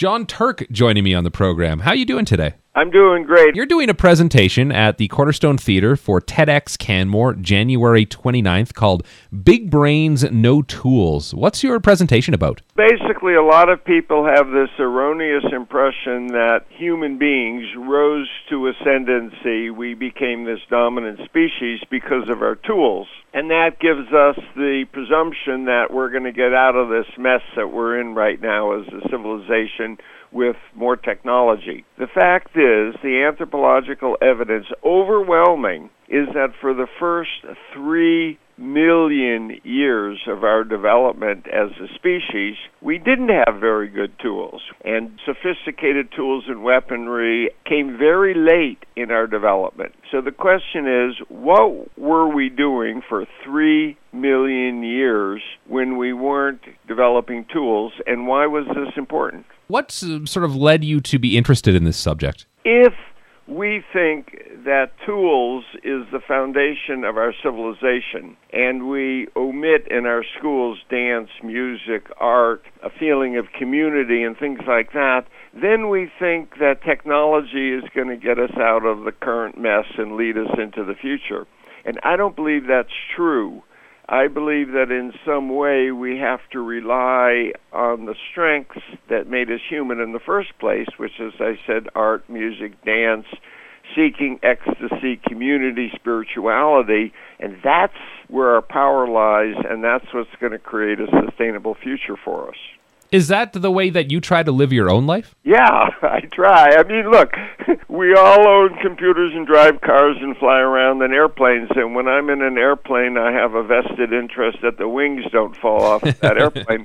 John Turk joining me on the program. How are you doing today? I'm doing great. You're doing a presentation at the Cornerstone Theatre for TEDx Canmore, January 29th, called Big Brains, No Tools. What's your presentation about? Basically, a lot of people have this erroneous impression that human beings rose to ascendancy. We became this dominant species because of our tools. And that gives us the presumption that we're going to get out of this mess that we're in right now as a civilization with more technology. The fact is, the anthropological evidence, overwhelming, is that for the first 3 million years of our development as a species, we didn't have very good tools. And sophisticated tools and weaponry came very late in our development. So the question is, what were we doing for 3 million years when we weren't developing tools, and why was this important? What sort of led you to be interested in this subject? If we think that tools is the foundation of our civilization, and we omit in our schools dance, music, art, a feeling of community and things like that, then we think that technology is going to get us out of the current mess and lead us into the future. And I don't believe that's true. I believe that in some way we have to rely on the strengths that made us human in the first place, which, as I said, art, music, dance, seeking ecstasy, community, spirituality, and that's where our power lies, and that's what's going to create a sustainable future for us. Is that the way that you try to live your own life? Yeah, I try. I mean, look, we all own computers and drive cars and fly around in airplanes, and when I'm in an airplane, I have a vested interest that the wings don't fall off that airplane.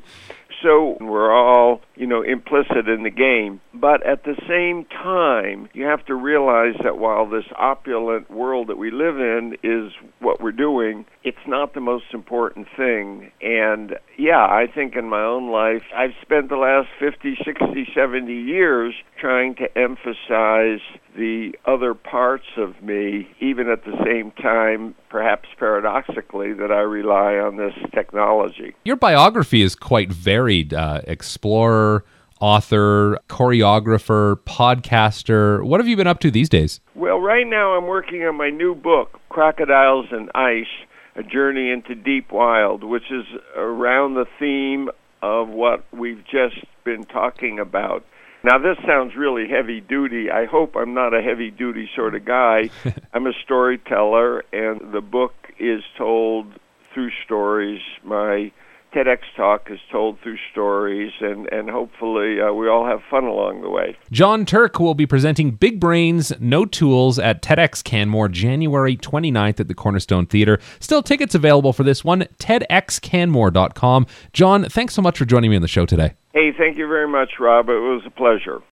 So we're all, implicit in the game. But at the same time, you have to realize that while this opulent world that we live in is what we're doing, it's not the most important thing. And yeah, I think in my own life, I've spent the last 50, 60, 70 years trying to emphasize the other parts of me, even at the same time, perhaps paradoxically, that I rely on this technology. Your biography is quite varied. Explorer, author, choreographer, podcaster. What have you been up to these days? Well, right now I'm working on my new book, Crocodiles and Ice, A Journey into Deep Wild, which is around the theme of what we've just been talking about. Now, this sounds really heavy-duty. I hope I'm not a heavy-duty sort of guy. I'm a storyteller, and the book is told through stories. My TEDx talk is told through stories, and hopefully we all have fun along the way. John Turk will be presenting Big Brains, No Tools at TEDx Canmore, January 29th at the Cornerstone Theatre. Still tickets available for this one, tedxcanmore.com. John, thanks so much for joining me on the show today. Hey, thank you very much, Rob. It was a pleasure.